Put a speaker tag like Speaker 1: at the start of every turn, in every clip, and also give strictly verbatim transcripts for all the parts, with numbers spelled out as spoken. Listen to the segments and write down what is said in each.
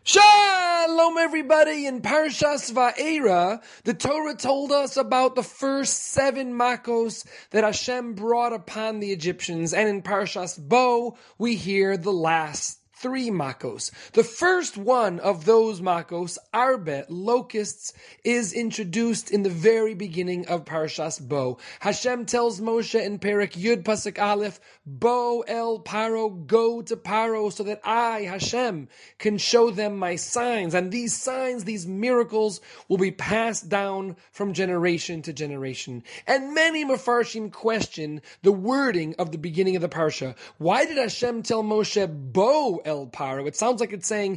Speaker 1: Shalom everybody! In Parshas Va'era, the Torah told us about the first seven makos that Hashem brought upon the Egyptians, and in Parshas Bo, we hear the last three makos. The first one of those makos, Arbe, locusts, is introduced in the very beginning of Parshas Bo. Hashem tells Moshe in Perek Yud Pasuk Aleph, Bo el Paro, go to Paro so that I, Hashem, can show them my signs. And these signs, these miracles, will be passed down from generation to generation. And many Mefarshim question the wording of the beginning of the Parsha. Why did Hashem tell Moshe, Bo el Paro? It sounds like it's saying,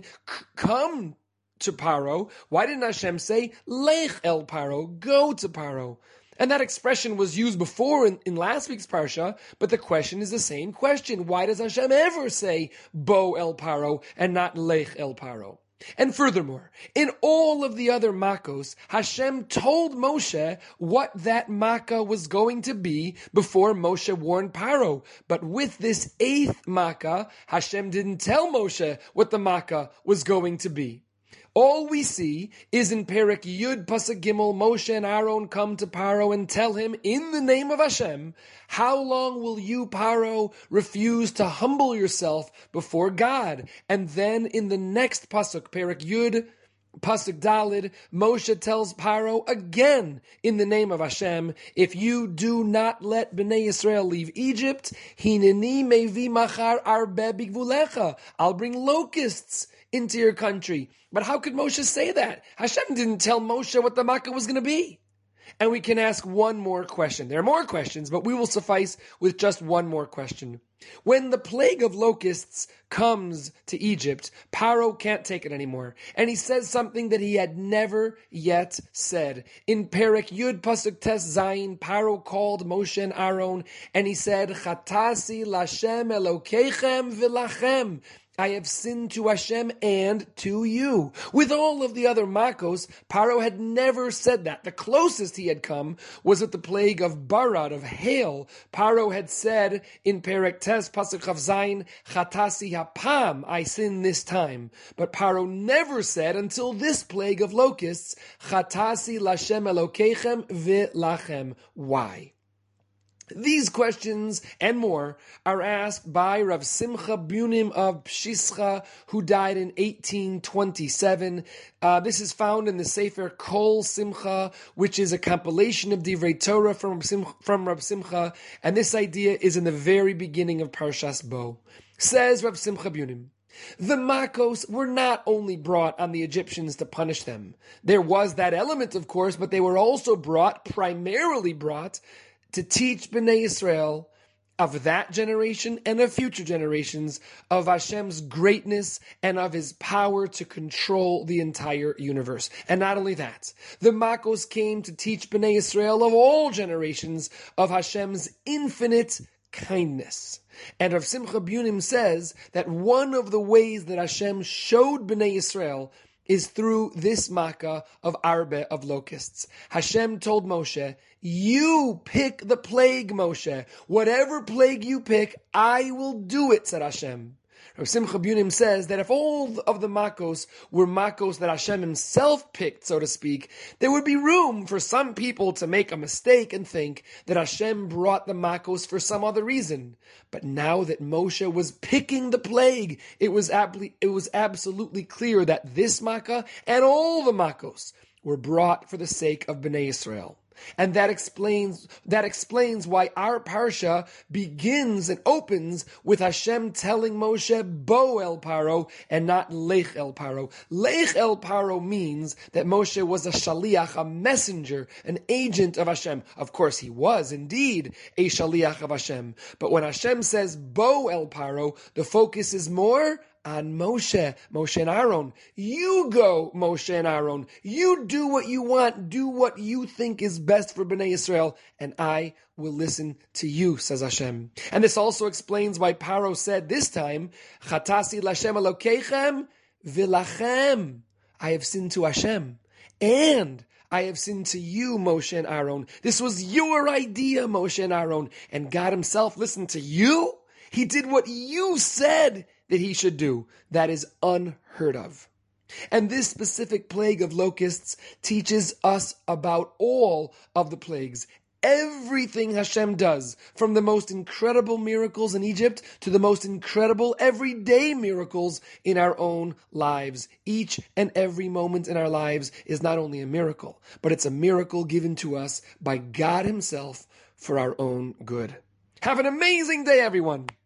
Speaker 1: come to Paro. Why didn't Hashem say, Lech el Paro, go to Paro? And that expression was used before in, in last week's Parsha, but the question is the same question. Why does Hashem ever say, Bo el Paro, and not Lech el Paro? And furthermore, in all of the other makos, Hashem told Moshe what that makkah was going to be before Moshe warned Paro. But with this eighth makkah, Hashem didn't tell Moshe what the makkah was going to be. All we see is in Perek Yud Pasuk Gimel, Moshe and Aaron come to Paro and tell him, in the name of Hashem, how long will you, Paro, refuse to humble yourself before God? And then in the next Pasuk, Perek Yud Pasuk Dalid, Moshe tells Paro again, in the name of Hashem, if you do not let Bnei Yisrael leave Egypt, Hineni mevi machar arbe bigvulecha, I'll bring locusts into your country. But how could Moshe say that? Hashem didn't tell Moshe what the makkah was going to be. And we can ask one more question. There are more questions, but we will suffice with just one more question. When the plague of locusts comes to Egypt, Paro can't take it anymore. And he says something that he had never yet said. In Perek Yud Pasuk Tes Zayin, Paro called Moshe and Aaron, and he said, Chatasi Lashem Elokeichem V'lachem. I have sinned to Hashem and to you. With all of the other makos, Paro had never said that. The closest he had come was at the plague of Barad, of hail. Paro had said in Perek Tes Pasuk Chav Zayin, Chatasi hapam, I sin this time. But Paro never said until this plague of locusts, Chatasi lashem elokeichem v'lachem. Why? These questions and more are asked by Rav Simcha Bunim of Pshischa, who died in eighteen twenty-seven. Uh, this is found in the Sefer Kol Simcha, which is a compilation of Divrei Torah from, from Rav Simcha, and this idea is in the very beginning of Parshas Bo. Says Rav Simcha Bunim, the makos were not only brought on the Egyptians to punish them. There was that element, of course, but they were also brought, primarily brought, to teach Bnei Yisrael of that generation and of future generations of Hashem's greatness and of His power to control the entire universe. And not only that, the makos came to teach Bnei Yisrael of all generations of Hashem's infinite kindness. And Rav Simcha Bunim says that one of the ways that Hashem showed Bnei Yisrael is through this makkah of Arbe, of locusts. Hashem told Moshe, you pick the plague, Moshe. Whatever plague you pick, I will do it, said Hashem. Rav Simcha Bunim says that if all of the makos were makos that Hashem himself picked, so to speak, there would be room for some people to make a mistake and think that Hashem brought the makos for some other reason. But now that Moshe was picking the plague, it was, ab- it was absolutely clear that this makkah and all the makos were brought for the sake of Bnei Yisrael. And that explains that explains why our parsha begins and opens with Hashem telling Moshe, Bo el Paro, and not Lech el Paro. Lech el Paro means that Moshe was a shaliach, a messenger, an agent of Hashem. Of course, he was indeed a shaliach of Hashem. But when Hashem says Bo el Paro, the focus is more on Moshe, Moshe and Aaron. You go, Moshe and Aaron. You do what you want. Do what you think is best for Bnei Yisrael, and I will listen to you, says Hashem. And this also explains why Paro said this time, Chatasi lashem elokeichem v'lachem. I have sinned to Hashem, and I have sinned to you, Moshe and Aaron. This was your idea, Moshe and Aaron, and God himself listened to you? He did what you said that he should do. That is unheard of. And this specific plague of locusts teaches us about all of the plagues. Everything Hashem does, from the most incredible miracles in Egypt to the most incredible everyday miracles in our own lives. Each and every moment in our lives is not only a miracle, but it's a miracle given to us by God Himself for our own good. Have an amazing day, everyone!